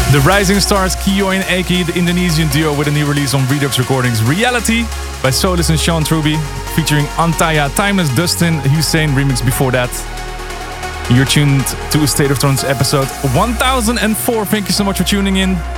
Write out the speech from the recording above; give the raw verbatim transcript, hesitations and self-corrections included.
The Rising Stars, Kyo and Aki, the Indonesian duo with a new release on Redux Recordings, Reality by Solus and Sean Truby, featuring Antaya, Timeless, Dustin, Hussein remix before that. You're tuned to a State of Trance episode one thousand four. Thank you so much for tuning in.